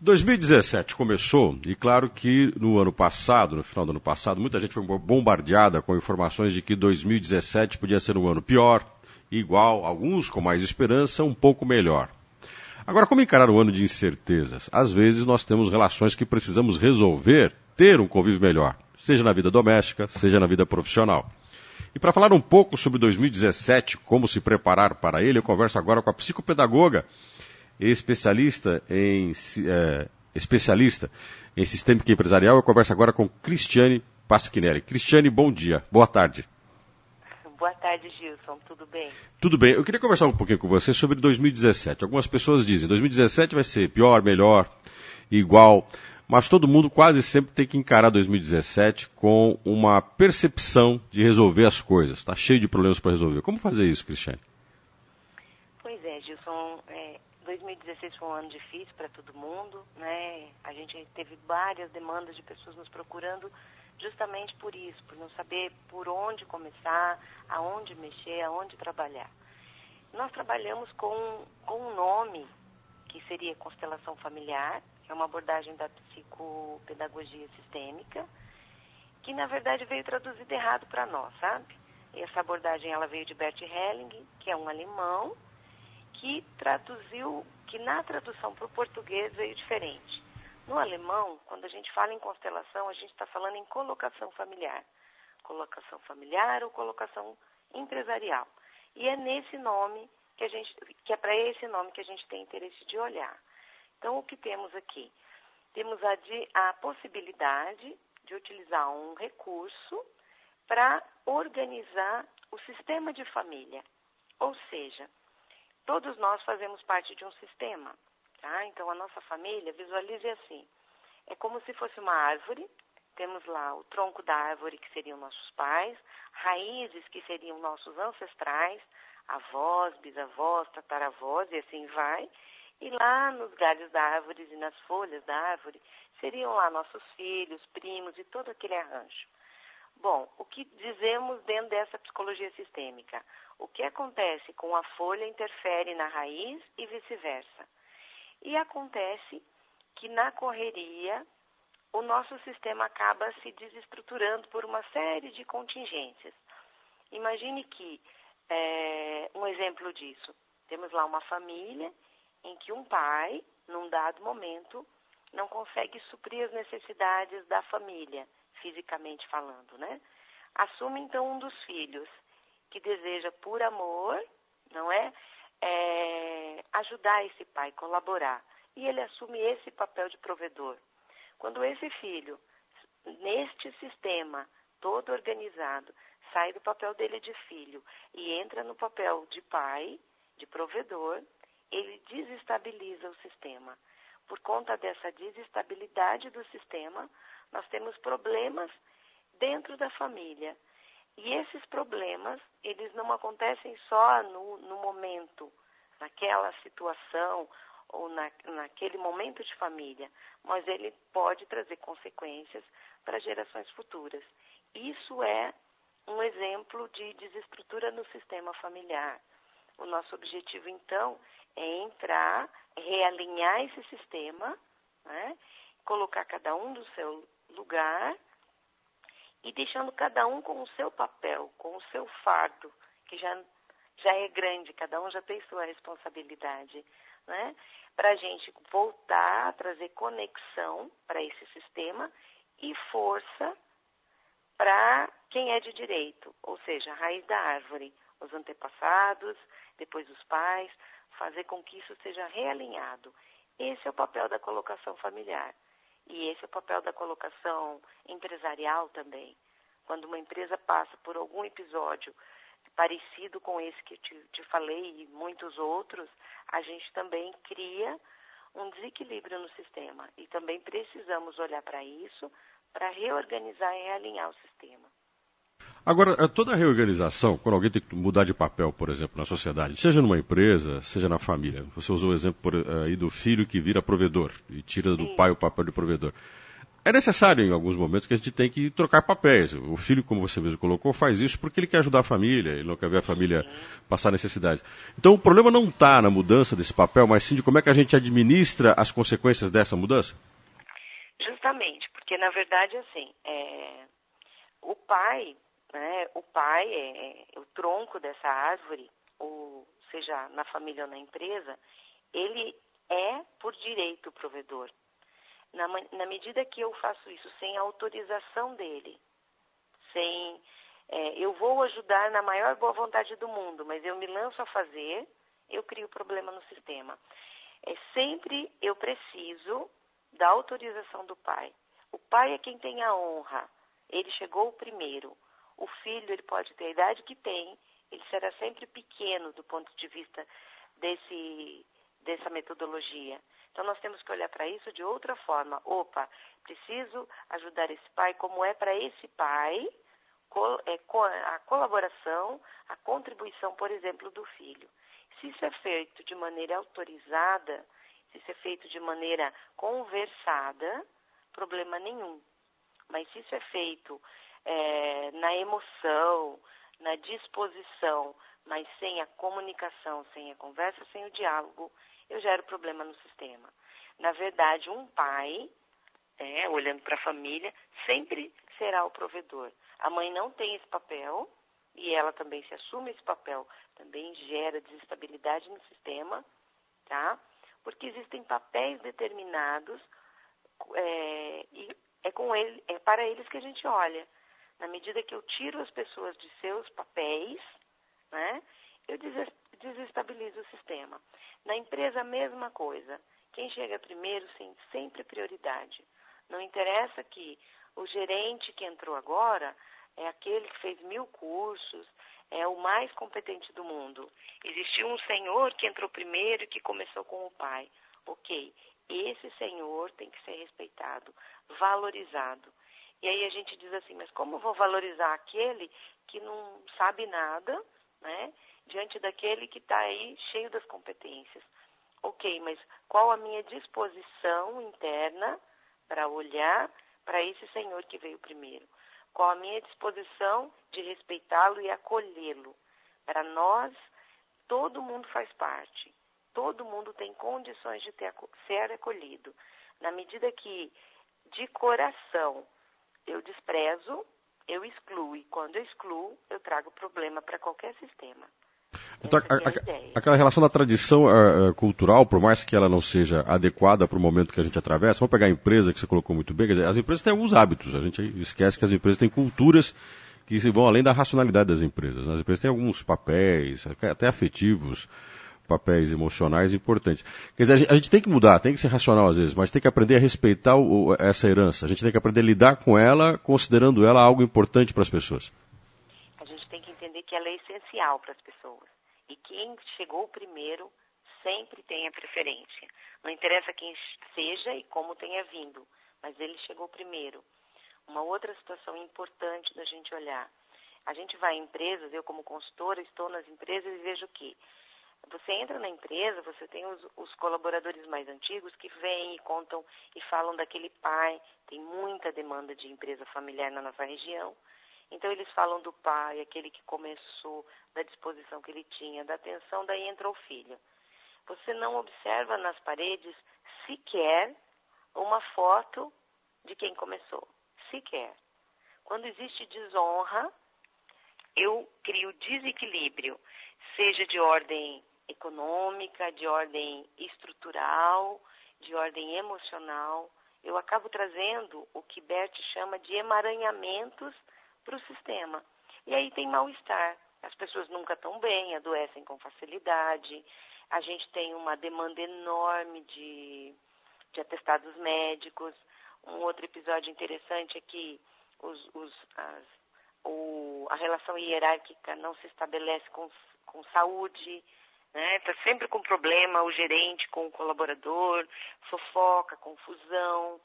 2017 começou e claro que no ano passado, no final do ano passado, muita gente foi bombardeada com informações de que 2017 podia ser um ano pior, igual, alguns com mais esperança, um pouco melhor. Agora, como encarar um ano de incertezas? Às vezes nós temos relações que precisamos resolver, ter um convívio melhor, seja na vida doméstica, seja na vida profissional. E para falar um pouco sobre 2017, como se preparar para ele, eu converso agora com a psicopedagoga e especialista em sistêmica empresarial. Eu converso agora com Cristiane Pasquinelli. Cristiane, bom dia. Boa tarde. Boa tarde, Gilson. Tudo bem? Tudo bem. Eu queria conversar um pouquinho com você sobre 2017. Algumas pessoas dizem que 2017 vai ser pior, melhor, igual, mas todo mundo quase sempre tem que encarar 2017 com uma percepção de resolver as coisas. Está cheio de problemas para resolver. Como fazer isso, Cristiane? Pois é, Gilson. 2016 foi um ano difícil para todo mundo, né? A gente teve várias demandas de pessoas nos procurando justamente por isso, por não saber por onde começar, aonde mexer, aonde trabalhar. Nós trabalhamos com um nome que seria constelação familiar, que é uma abordagem da psicopedagogia sistêmica, que na verdade veio traduzida errado para nós, sabe? E essa abordagem ela veio de Bert Helling, que é um alemão, que na tradução para o português veio diferente. No alemão, quando a gente fala em constelação, a gente está falando em colocação familiar. Colocação familiar ou colocação empresarial. E é nesse nome que é para esse nome que a gente tem interesse de olhar. Então, o que temos aqui? Temos a possibilidade de utilizar um recurso para organizar o sistema de família. Ou seja, todos nós fazemos parte de um sistema, tá? Então, a nossa família, visualize assim, é como se fosse uma árvore, temos lá o tronco da árvore, que seriam nossos pais, raízes, que seriam nossos ancestrais, avós, bisavós, tataravós, e assim vai, e lá nos galhos da árvore e nas folhas da árvore, seriam lá nossos filhos, primos e todo aquele arranjo. Bom, o que dizemos dentro dessa psicologia sistêmica? O que acontece com a folha interfere na raiz e vice-versa. E acontece que na correria o nosso sistema acaba se desestruturando por uma série de contingências. Imagine que, um exemplo disso, temos lá uma família em que um pai, num dado momento, não consegue suprir as necessidades da família, fisicamente falando, né? Assume então um dos filhos, que deseja por amor, não é? Ajudar esse pai, colaborar. E ele assume esse papel de provedor. Quando esse filho, neste sistema todo organizado, sai do papel dele de filho e entra no papel de pai, de provedor, ele desestabiliza o sistema. Por conta dessa desestabilidade do sistema, nós temos problemas dentro da família. E esses problemas, eles não acontecem só no momento, naquela situação ou naquele momento de família, mas ele pode trazer consequências para gerações futuras. Isso é um exemplo de desestrutura no sistema familiar. O nosso objetivo, então, é entrar, realinhar esse sistema, né? Colocar cada um no seu lugar e deixando cada um com o seu papel, com o seu fardo, que já é grande, cada um já tem sua responsabilidade, né? Para a gente voltar a trazer conexão para esse sistema e força para quem é de direito, ou seja, a raiz da árvore, os antepassados, depois os pais, fazer com que isso seja realinhado. Esse é o papel da colocação familiar. E esse é o papel da colocação empresarial também. Quando uma empresa passa por algum episódio parecido com esse que te falei e muitos outros, a gente também cria um desequilíbrio no sistema. E também precisamos olhar para isso para reorganizar e realinhar o sistema. Agora, toda reorganização, quando alguém tem que mudar de papel, por exemplo, na sociedade, seja numa empresa, seja na família, você usou o exemplo aí do filho que vira provedor e tira do pai o papel de provedor. É necessário, em alguns momentos, que a gente tem que trocar papéis. O filho, como você mesmo colocou, faz isso porque ele quer ajudar a família, ele não quer ver a família passar necessidade. Então, o problema não está na mudança desse papel, mas sim de como é que a gente administra as consequências dessa mudança? Justamente, porque, na verdade, assim, o pai, né, o pai é o tronco dessa árvore, ou seja, na família ou na empresa, ele é, por direito, o provedor. Na medida que eu faço isso sem autorização dele, eu vou ajudar na maior boa vontade do mundo, mas eu me lanço a fazer, eu crio problema no sistema. Sempre eu preciso da autorização do pai. O pai é quem tem a honra. Ele chegou primeiro. O filho, ele pode ter a idade que tem, ele será sempre pequeno do ponto de vista dessa metodologia. Então, nós temos que olhar para isso de outra forma. Opa, preciso ajudar esse pai, como é para esse pai a colaboração, a contribuição, por exemplo, do filho. Se isso é feito de maneira autorizada, se isso é feito de maneira conversada, problema nenhum. Mas se isso é feito na emoção, na disposição, mas sem a comunicação, sem a conversa, sem o diálogo, eu gero problema no sistema. Na verdade, um pai, olhando para a família, sempre será o provedor. A mãe não tem esse papel, e ela também se assume esse papel, também gera desestabilidade no sistema, tá? Porque existem papéis determinados, e é para eles que a gente olha. Na medida que eu tiro as pessoas de seus papéis, né, eu desestabilizo o sistema. Na empresa, a mesma coisa. Quem chega primeiro tem sempre prioridade. Não interessa que o gerente que entrou agora é aquele que fez 1000 cursos, é o mais competente do mundo. Existiu um senhor que entrou primeiro e que começou com o pai. Ok, esse senhor tem que ser respeitado, valorizado. E aí a gente diz assim, mas como eu vou valorizar aquele que não sabe nada, né, diante daquele que está aí cheio das competências? Ok, mas qual a minha disposição interna para olhar para esse senhor que veio primeiro? Qual a minha disposição de respeitá-lo e acolhê-lo? Para nós, todo mundo faz parte. Todo mundo tem condições de ser acolhido. Na medida que, de coração, eu desprezo, eu excluo. E quando eu excluo, eu trago problema para qualquer sistema. Então, aquela relação da tradição cultural, por mais que ela não seja adequada para o momento que a gente atravessa, vamos pegar a empresa que você colocou muito bem, quer dizer, as empresas têm alguns hábitos, a gente esquece que as empresas têm culturas que vão além da racionalidade das empresas. As empresas têm alguns papéis, até afetivos, papéis emocionais importantes. Quer dizer, a gente tem que mudar, tem que ser racional às vezes, mas tem que aprender a respeitar essa herança. A gente tem que aprender a lidar com ela, considerando ela algo importante para as pessoas. A gente tem que entender que ela é essencial para as pessoas. E quem chegou primeiro sempre tem a preferência. Não interessa quem seja e como tenha vindo, mas ele chegou primeiro. Uma outra situação importante da gente olhar. A gente vai em empresas, eu como consultora estou nas empresas e vejo que você entra na empresa, você tem os colaboradores mais antigos que vêm e contam e falam daquele pai. Tem muita demanda de empresa familiar na nossa região. Então, eles falam do pai, aquele que começou, da disposição que ele tinha, da atenção, daí entra o filho. Você não observa nas paredes sequer uma foto de quem começou. Sequer. Quando existe desonra, eu crio desequilíbrio, seja de ordem econômica, de ordem estrutural, de ordem emocional. Eu acabo trazendo o que Bert chama de emaranhamentos para o sistema. E aí tem mal-estar. As pessoas nunca estão bem, adoecem com facilidade. A gente tem uma demanda enorme de atestados médicos. Um outro episódio interessante é que a relação hierárquica não se estabelece com saúde, né? Está sempre com problema o gerente com o colaborador, fofoca, confusão.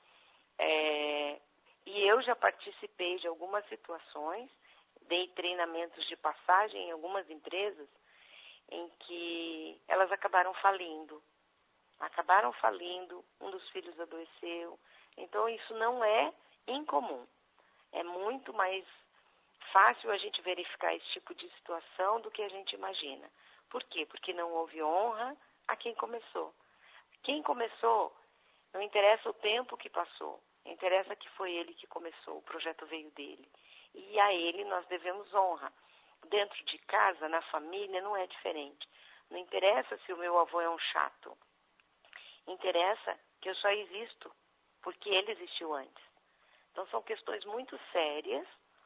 E eu já participei de algumas situações, dei treinamentos de passagem em algumas empresas em que elas acabaram falindo. Um dos filhos adoeceu, Então, isso não é incomum. É muito mais fácil a gente verificar esse tipo de situação do que a gente imagina. Por quê? Porque não houve honra a quem começou. Quem começou, não interessa o tempo que passou, interessa que foi ele que começou, o projeto veio dele. E a ele nós devemos honra. Dentro de casa, na família, não é diferente. Não interessa se o meu avô é um chato. Interessa que eu só existo porque ele existiu antes. Então são questões muito sérias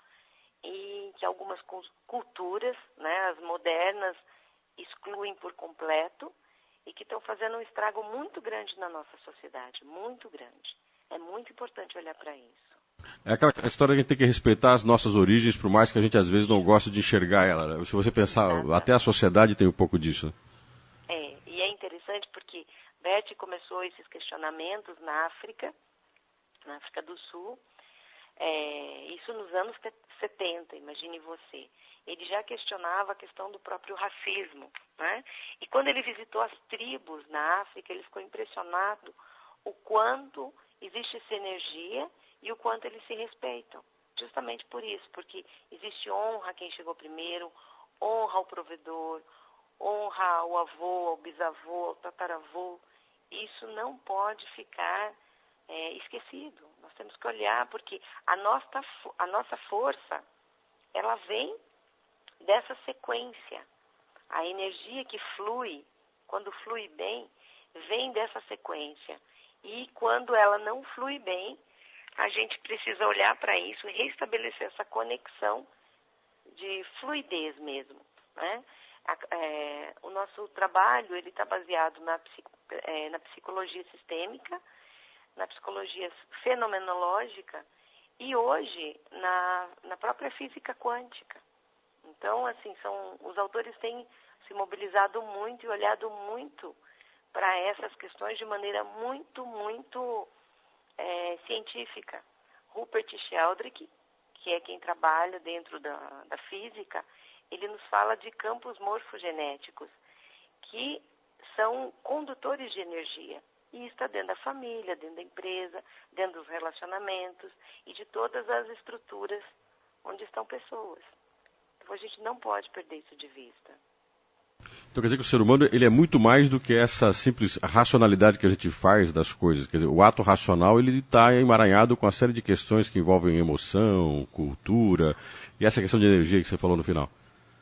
e que algumas culturas, né, as modernas, excluem por completo e que estão fazendo um estrago muito grande na nossa sociedade, muito grande. É muito importante olhar para isso. É aquela história que a gente tem que respeitar as nossas origens, por mais que a gente às vezes não goste de enxergar ela, né? Se você pensar, até a sociedade tem um pouco disso. E é interessante porque Bert começou esses questionamentos na África do Sul, isso nos anos 70, imagine você. Ele já questionava a questão do próprio racismo, né? E quando ele visitou as tribos na África, ele ficou impressionado o quanto existe essa energia e o quanto eles se respeitam. Justamente por isso, porque existe honra a quem chegou primeiro, honra ao provedor, honra ao avô, ao bisavô, ao tataravô. Isso não pode ficar esquecido. Nós temos que olhar, porque a nossa força, ela vem dessa sequência. A energia que flui, quando flui bem, vem dessa sequência. E quando ela não flui bem, a gente precisa olhar para isso e restabelecer essa conexão de fluidez mesmo, né? O nosso trabalho ele está baseado na psicologia sistêmica, na psicologia fenomenológica e hoje na própria física quântica. Então, assim, os autores têm se mobilizado muito e olhado muito para essas questões de maneira muito, muito científica. Rupert Sheldrake, que é quem trabalha dentro da física, ele nos fala de campos morfogenéticos, que são condutores de energia. E está dentro da família, dentro da empresa, dentro dos relacionamentos e de todas as estruturas onde estão pessoas. Então a gente não pode perder isso de vista. Então quer dizer que o ser humano ele é muito mais do que essa simples racionalidade que a gente faz das coisas. Quer dizer, o ato racional ele está emaranhado com uma série de questões que envolvem emoção, cultura e essa questão de energia que você falou no final.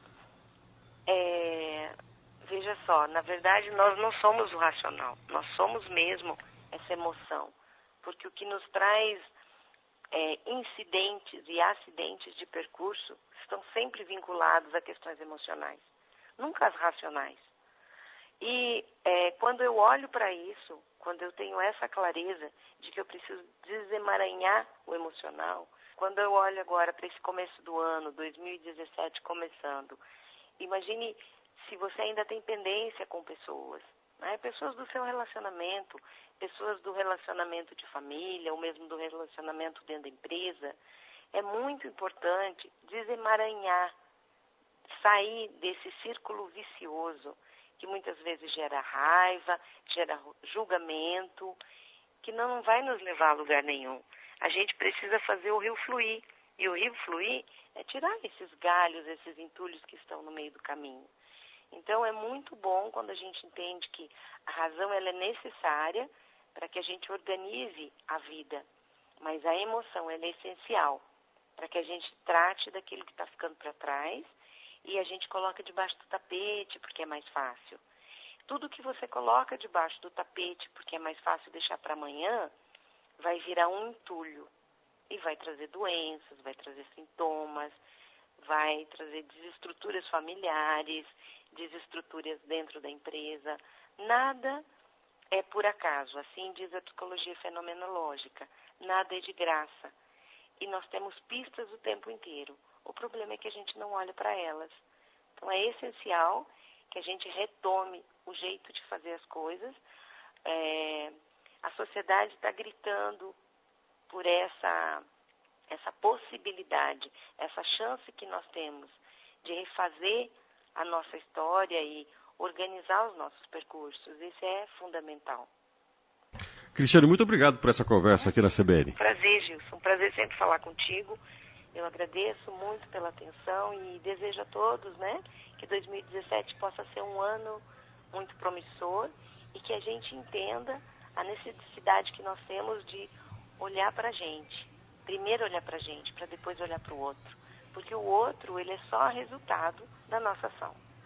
Veja só, na verdade nós não somos o racional, nós somos mesmo essa emoção. Porque o que nos traz incidentes e acidentes de percurso estão sempre vinculados a questões emocionais, nunca as racionais. E quando eu olho para isso, quando eu tenho essa clareza de que eu preciso desemaranhar o emocional, quando eu olho agora para esse começo do ano, 2017 começando, imagine se você ainda tem pendência com pessoas, né? Pessoas do seu relacionamento, pessoas do relacionamento de família, ou mesmo do relacionamento dentro da empresa, é muito importante desemaranhar, sair desse círculo vicioso que muitas vezes gera raiva, gera julgamento, que não vai nos levar a lugar nenhum. A gente precisa fazer o rio fluir. E o rio fluir é tirar esses galhos, esses entulhos que estão no meio do caminho. Então é muito bom quando a gente entende que a razão ela é necessária para que a gente organize a vida. Mas a emoção ela é essencial para que a gente trate daquilo que está ficando para trás e a gente coloca debaixo do tapete porque é mais fácil. Tudo que você coloca debaixo do tapete porque é mais fácil deixar para amanhã vai virar um entulho e vai trazer doenças, vai trazer sintomas, vai trazer desestruturas familiares, desestruturas dentro da empresa. Nada é por acaso, assim diz a psicologia fenomenológica. Nada é de graça. E nós temos pistas o tempo inteiro. O problema é que a gente não olha para elas. Então é essencial que a gente retome o jeito de fazer as coisas. A sociedade está gritando por essa possibilidade, essa chance que nós temos de refazer a nossa história e organizar os nossos percursos. Isso é fundamental. Cristiane, muito obrigado por essa conversa aqui na CBN. Prazer, Gilson. Um prazer sempre falar contigo. Eu agradeço muito pela atenção e desejo a todos, né, que 2017 possa ser um ano muito promissor e que a gente entenda a necessidade que nós temos de olhar para a gente. Primeiro olhar para a gente, para depois olhar para o outro. Porque o outro, ele é só resultado da nossa ação.